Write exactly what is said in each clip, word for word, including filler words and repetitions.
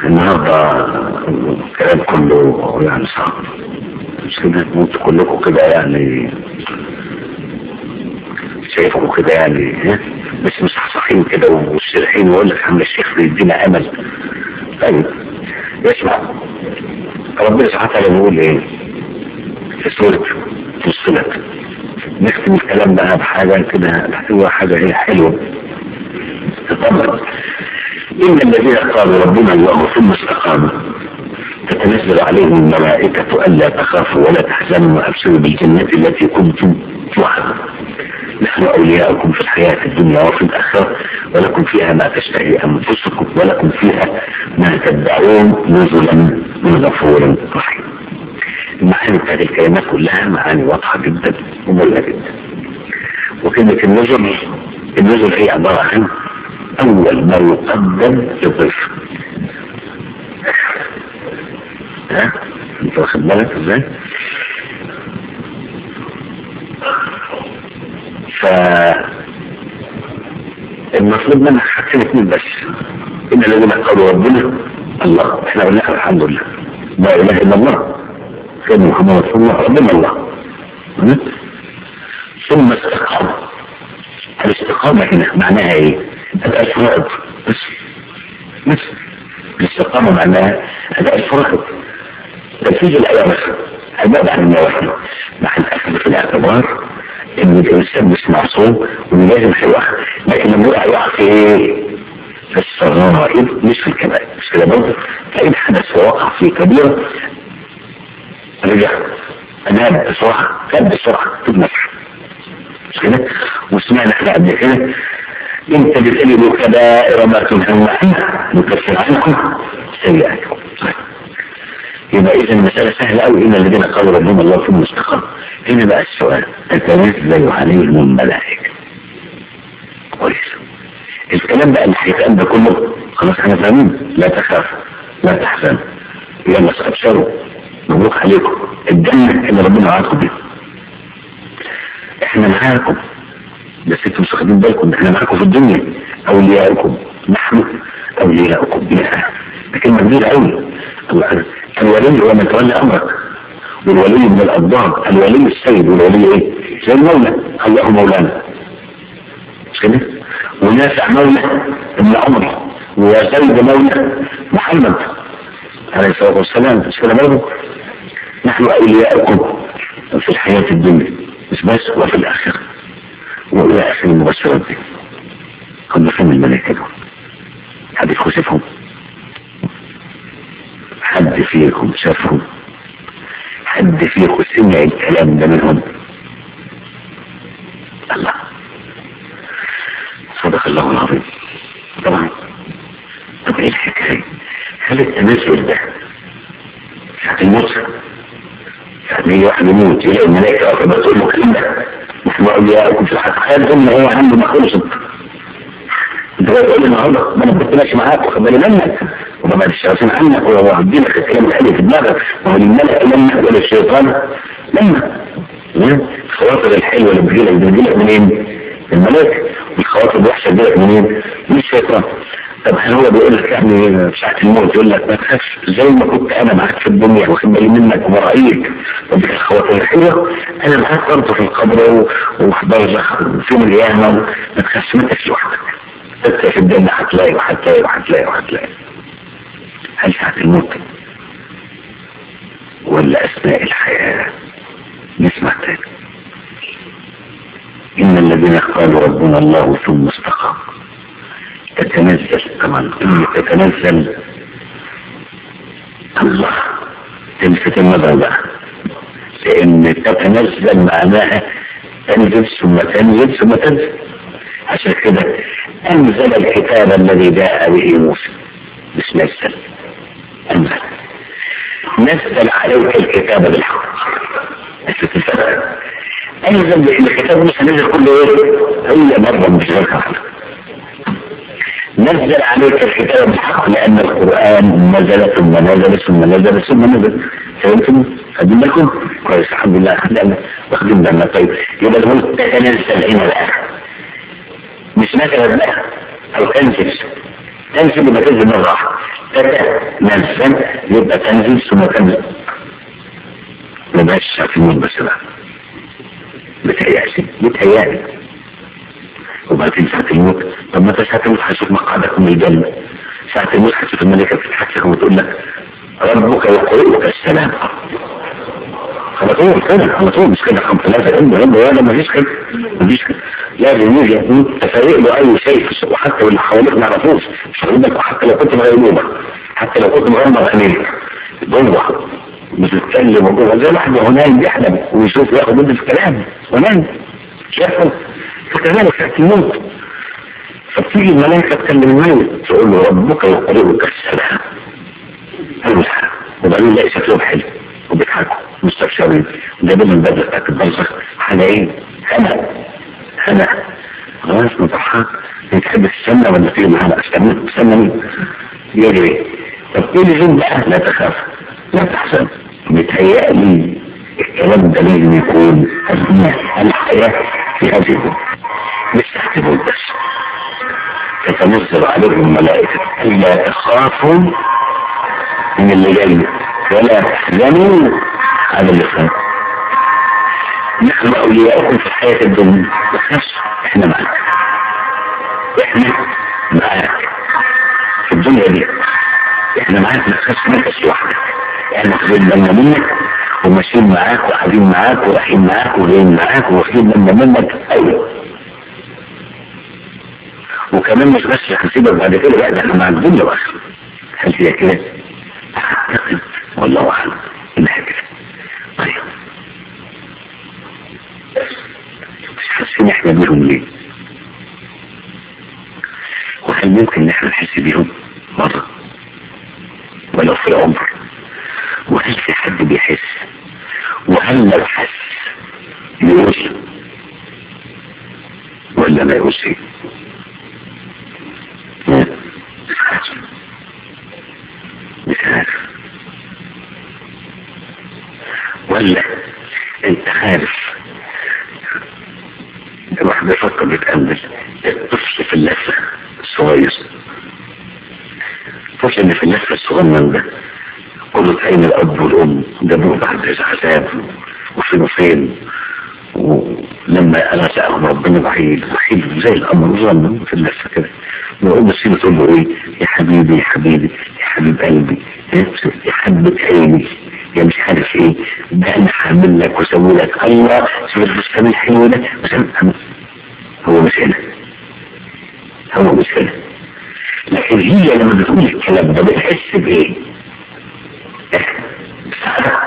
النهارده الكلام كله يعني صعب، مش كده؟ انتوا كلكم كده يعني شايفكم كده يعني بس مصحصحين كده ومستريحين، ويقول لك عم الشيخ بيدينا امل. طيب اسمع، ربنا سبحانه وتعالى بيقول ايه في سورة فصلت؟ نختم الكلام بقى بحاجة كده، هو حاجة ايه حلوة. تطبق إن الذين قالوا ربنا الله ثم استقاموا تتنزل عليهم الملائكة ألا تخافوا ولا تحزنوا وأبشروا بالجنة التي كنتم توعدون، نحن أولياؤكم في الحياة الدنيا وفي الآخرة ولكم فيها ما تشتهي أنفسكم ولكم فيها ما تدعون نزلا من غفور رحيم. المعاني بتاعت الكلمات كلها معاني واضحة جدا ومهمة جدا. وكلمة النزل، النزل هي عبارة عن أول ما يقدم للضيف. ها؟ أنت واخد بالك إزاي؟ فالمطلوب منك حاجتين اتنين بس. إن الذين قالوا ربنا الله، إحنا قلنا الحمد لله لا إله إلا الله سيدنا محمد رسول الله ربنا الله، ثم استقاموا. الاستقامة هنا معناها إيه؟ أداء الفرائض بس بس الاستقامة معناها أداء الفرائض، تنفيذ الأوامر، البعد عن النواهي، مع الأخذ في الاعتبار إن الإنسان مش معصوم ولازم هيوقع، لكن لما يقع يقع في إيه؟ في الصغائر مش في الكبائر، مش كده برضه؟ فإن حدث ووقع في كبيرة رجع أنام بسرعة، كان بسرعة تتمسح، مش كده؟ وسمعنا احنا قبل كده انت بتقلبوا كبائر ما تنهون عنها نكفر عنكم سيئاتكم. يبقى اذا المسألة سهلة قوي. ان الذين قالوا ربنا الله ثم استقاموا. هنا بقى السؤال، تتنزل عليهم الملائكة. كويس. الكلام بقى اللي هيتقال ده كله خلاص احنا فاهمين، لا تخافوا لا تحزنوا يلا ابشروا مبروك عليكم الجنة اللي ربنا وعدكم بيها، احنا معاكم، بس انتم مش واخدين بالكم ان احنا معاكم في الدنيا، اولياؤكم نحن اولياؤكم بها. ده كلمه كبيره قوي. الولي هو من تولى امرك، والولي من الابضاع، الولي السيد والولي ايه؟ زي المولى، الله مولانا مش كده؟ ونافع مولى ابن عمر، وزيد مولى محمد عليه الصلاه والسلام مش كده برضه؟ نحن اولياؤكم في الحياه الدنيا مش بس وفي الاخره. وإلى آخر المبشرات دي قد فهم الملائكة دول. حد يخش شافهم؟ حد فيكم شافهم؟ حد فيكم سمع الكلام ده منهم؟ الله، صدق الله العظيم. طبعا طب ايه الحكاية؟ هل التنزل ده ساعة الموت؟ يعني واحد يموت يلاقي الملائكة واقفة بتقول له كلمة نحن أولياؤكم في الحياة الدنيا هو عنده ما خلصت. انت بقى تقول لي النهارده ما انا كنت ماشي معاك واخد بالي منك وما بعد الشياطين عنك وهدي لك الكلام الحلو في دماغك وهو الملك منك ولا الشيطان منك. الخواطر الحلوه اللي بتجيلك بتجيلك منين؟ الملائكه. والخواطر الوحشه بتجيلك منين؟ من الشيطان. طب هل هو بيقول لك يعني في ساعه الموت يقول لك ما تخافش زي ما كنت انا معاك في الدنيا واخد بالي منك ومراعيك وديك الخواطر الحلوه انا معاك برضه في القبر وفي برزخ في القيامه ما تخافش ما تخافش لوحدك. تبقى في الدنيا هتلاقي وهتلاقي وهتلاقي وهتلاقي. هل ساعة الموت ولا أثناء الحياة؟ نسمع تاني. إن الذين قالوا ربنا الله ثم استقاموا تتنزل، طبعا كلمة تتنزل الله تلفت النظر بقى، لأن تتنزل معناها تنزل ثم تنزل ثم تنزل. عشان كده أنزل الكتاب الذي جاء به موسى، مش نزل، أنزل. نزل عليك الكتاب بالحق. أنزل لأن الكتاب موسى نزل كل ايه؟ أي مرة مش غير واحدة. نزل عليك الكتاب بالحق لأن القرآن نزل ثم نزل ثم نزل ثم نزل. فهمتم؟ خدين بالكم؟ كويس الحمد لله خدنا واخدين بالنا. طيب يبقى نقول تتنزل هنا الآخر مش نزل بقى او تنزل. تنزل يبقى تنزل مرة واحدة، تتنزل يبقى تنزل ثم تنزل. ما بقاش في الموت بس بقى بتهيألي بتهيألي وبعدين ساعة الموت. طب ما انت ساعة الموت هتشوف مقعدك من الجنة، ساعة الموت هتشوف الملائكة بتتحسك وتقول لك ربك يقرئك السلام على طول كده، على طول مش كده خمسة ثلاثة علم علم ولا ما فيش كده، ما فيش كده. لازم يجي تفرق له اي شيء وحتى اللي حواليك ما يعرفوش مش هقولك، وحتى لو كنت مغيبوبة، حتى لو كنت مغمض عينيك جوه بتتكلم وجوه زي واحد هناك بيحلم ويشوف ياخد منه الكلام ونام شافه. فكذلك ساعة الموت فبتيجي الملائكة تكلم الميت تقول له ربك يقرئك السلام المسحة، وبعدين لاقي شكلهم حلو وبيضحكوا مستبشرين جايبين البدله بتاعت البلصق على ايه؟ هنا هنا خلاص مضحك. بتحب تستنى ولا تيجي معانا؟ استنى استنى مين؟ يجري. طب ايه اللي زين بقى؟ لا تخاف لا تحزن. متهيألي الكلام ده لازم يكون اثناء الحياه في هذه الدنيا مش تحت الموت بس. تتنزل عليهم ملائكه الا تخافوا من اللي جاي ولا تحزنوا على اللي فات. نحن اولياؤكم في الحياة الدنيا بس احنا معاك، احنا معاك في الدنيا دي، احنا معاك ما تخافش نفس لوحدك، احنا خدنا منك وماشيين معاك وقاعدين معاك ورايحين معاك وجايين معاك وواخدين منك قوي. وكمان مش بس هنسيبك بعد كده بقى، ده احنا مع الدنيا بس. هل هي كده؟ اعتقد والله اعلم انها كده. طيب مش حاسين احنا بيهم ليه؟ وهل ممكن ان احنا نحس بيهم مرة ولو في العمر؟ وهل في حد بيحس؟ وهل لو حس يقول ولا ما يقولش؟ مش عارف. ولا انت عارف الواحد بيفكر بيتأمل الطفل في اللفة الصغير، الطفل اللي في اللفة الصغير ده كله عين الأب والأم جابوه بعد عذاب وفين وفين، ولما أنا سألهم ربنا بعيد وحيد زي الأمر ظلم في اللفة كده، وأقول بسيطة تقول له إيه؟ يا حبيبي يا حبيبي يا حبيب قلبي يا حبة عيني يا مش عارف ايه، ده انا هعمل لك واسوي لك. الله شوف الفستان الحلو ده بس هو مش هنا، هو مش هنا. لكن هي لما بتقول الكلام ده بتحس بايه؟ بسعادة.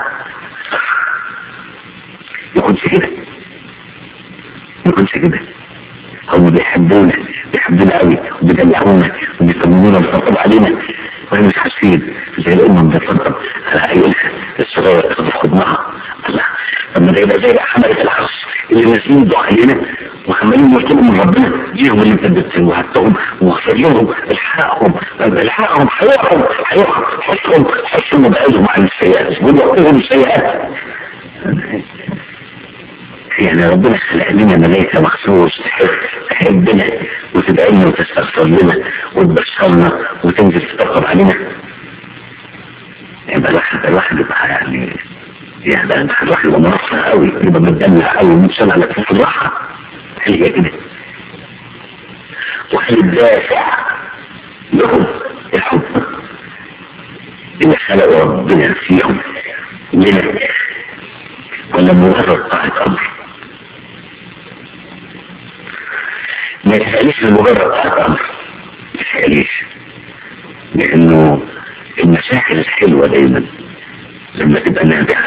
يكونش كده يكونش كده. هم بيحبونا بيحبونا قوي وبيدلعونا وبيطمنونا وبيطبطبوا علينا واحنا مش حاسين زي الام بتطبطب على عيالها الصغيره تاخد في حضنها. الله لما ده يبقى زي حمله العرش اللي نازلين يدعوا علينا وعمالين يطلبوا من ربنا ليهم اللي انت وهبتهم واغفر لهم الحقهم الحقهم حياتهم حياتهم حسهم حسهم وبقالهم عن السيئات وبيعطيهم السيئات. يعني ربنا خلق لنا ملائكة مخصوص تحبنا وتدعي لنا وتستغفر لنا وتبشرنا وتنزل تطبطب علينا. يبقى الواحد الواحد يبقى يعني يعني الواحد يبقى مرفه قوي، يبقى متدلع قوي ونفسه على كفاف الراحة. هل هي كده؟ وهل الدافع لهم الحب اللي خلقوا ربنا فيهم لنا ولا مجرد طاعة أمر؟ ما يتهاليش لمجرد طاعة أمر، ما يتهاليش، لأنه المشاكل الحلوة دايما لما تبقى نابعة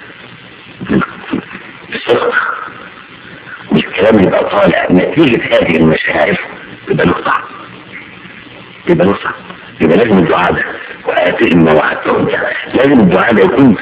بصدق والكلام يبقى طالع نتيجة هذه المشاعر يبقى له طعم، يبقى له طعم. يبقى لازم الدعاء ده وآتهم ما وعدتهم، لازم الدعاء ده يكون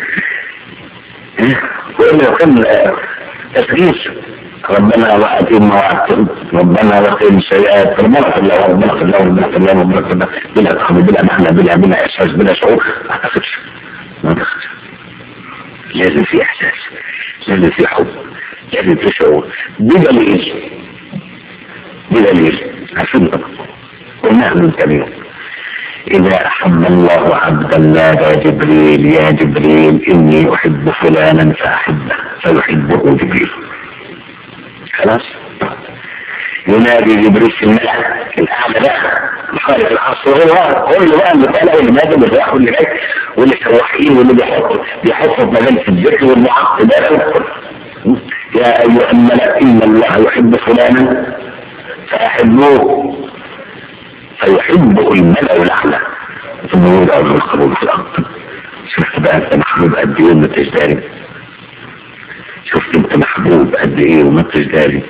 وإلا لو كان تسريش ربنا وآتهم ما وعدتهم ربنا وقهم السيئات ربنا اغفر له ربنا اغفر له ربنا اغفر له ربنا اغفر له بلا تحمل بلا معنى بلا بلا إحساس بلا شعور ما تاخدش ما تاخدش. لازم في إحساس، لازم في حب، لازم في شعور بدليل بدليل عشان طبعا قلناها من كم يوم إذا أحب الله عبدا نادى جبريل يا جبريل إني أحب فلانا فأحبه فيحبه جبريل. خلاص ينادي جبريل في الملأ الأعلى بقى خالق العصر هو كل بقى اللي طالع واللي نازل واللي رايح واللي جاي واللي سواحين واللي بيحط بيحط في مجالس الذكر والمعقدات. يا أيها الملأ إن الله يحب فلانا فأحبوه فيحبه الملأ الأعلى ثم يوضع القبول في الأرض. شفت بقى أنت محبوب قد إيه وما انتش داري؟ شفت أنت محبوب قد إيه وما انتش داري؟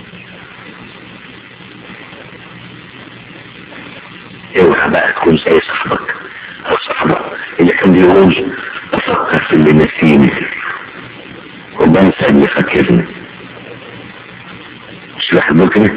اوعى بقى تكون زي صاحبك او صاحبك اللي كان بيقول افكر في اللي نسيني وبنسى اللي فاكرني. مش واحد بيقول كده؟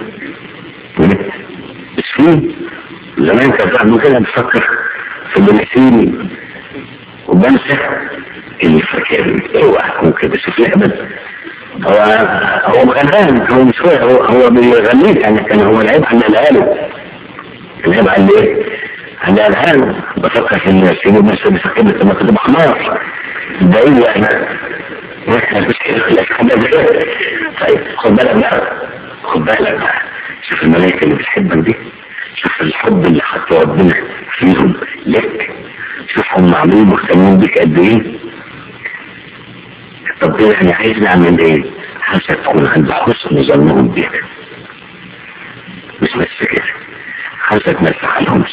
بس فيه زمان كان واحد بيقول كده بفكر في اللي نسيني وبنسى اللي فاكرني. اوعى تكون كده. شوف ليه بس هو هو مغنان هو مش هو هو بيغنيك يعني كان هو العيب عن الآله العيب عن ايه؟ عن الآله بفكر في الناس يقول الناس اللي فاكرني لما كنت بحمار ده ايه يعني مش كده. طيب خد بالك بقى خد بالك بقى شوف الملائكة اللي بتحبك دي شوف الحب اللي حطه ربنا فيهم لك شوفهم معمولين مهتمين بك قد ايه. طب ايه يعني عايز نعمل ايه؟ عايز تكون عند حسن ظنهم بك مش بس كده عايزك ما تزعلهمش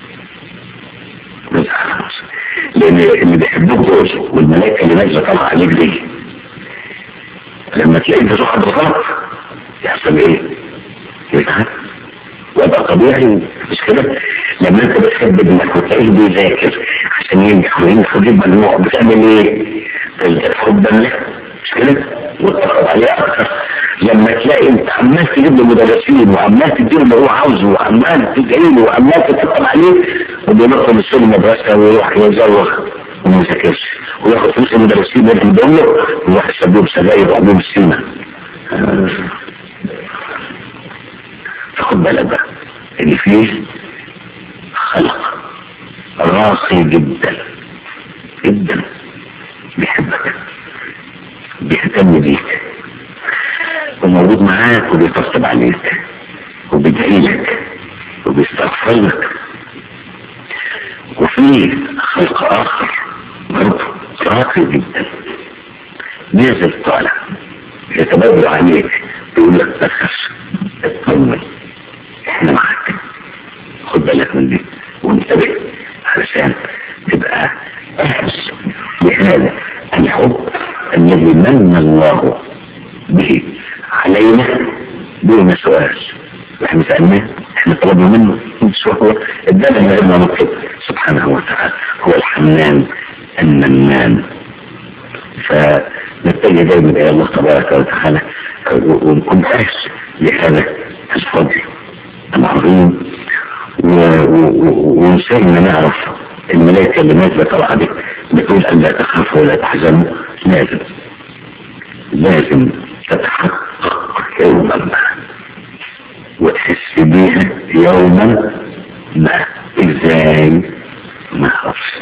ما تزعلهمش لان اللي بيحبوك دول والملائكة اللي نازله طالعه عليك دي لما تلاقي انت تروح بالغلط يحصل ايه؟ يزعل ويبقى طبيعي مش كده. لما انت بتحب ابنك وتلاقيه بيذاكر عشان ينجح وينجح ويجيب مجموع بتعمل ايه؟ تحب ابنك مش كده وتقرب عليه اكثر. لما تلاقي انت عمال تجيب له مدرسين وعمال تديله اللي هو عاوزه وعمال تدعي له وعمال تتقل عليه وبينقل من السن المدرسه ويروح يزوغ وما يذاكرش وياخد فلوس المدرسين اللي عندهم له ويروح يشرب لهم سجاير ويعملهم السينما. فخد بالك بقى اللي فيه خلق راقي جدا جدا بيحبك بيهتم بيك وموجود معاك وبيطبطب عليك وبيدعي لك وبيستغفر لك. وفي خلق اخر برضه راقي جدا نازل طالع يتبادل عليك يقول لك ما تخافش اطمن احنا معاك. خد بالك من دي وانتبه علشان تبقى اهل لهذا الحب الذي من الله به علينا دون سؤال. احنا سألناه احنا طلبنا منه مش هو ادانا ما لم نطلب سبحانه وتعالى. هو الحنان المنان. فنتجه دايما الى الله تبارك وتعالى ونكون اهل لهذا الفضل العظيم ونسينا نعرف الملائكة اللي نازلة طبعا دي بتقول ان لا تخافوا ولا تحزنوا. لازم لازم تتحقق يوما ما وتحس بيها يوما ما. ازاي؟ ما اعرفش